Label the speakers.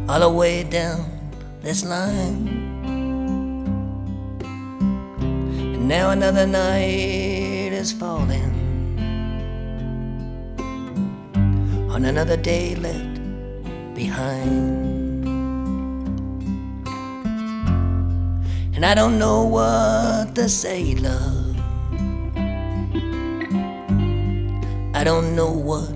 Speaker 1: all the way down this line. And now another night is falling on another day left behind. And I don't know what to say, love. I don't know what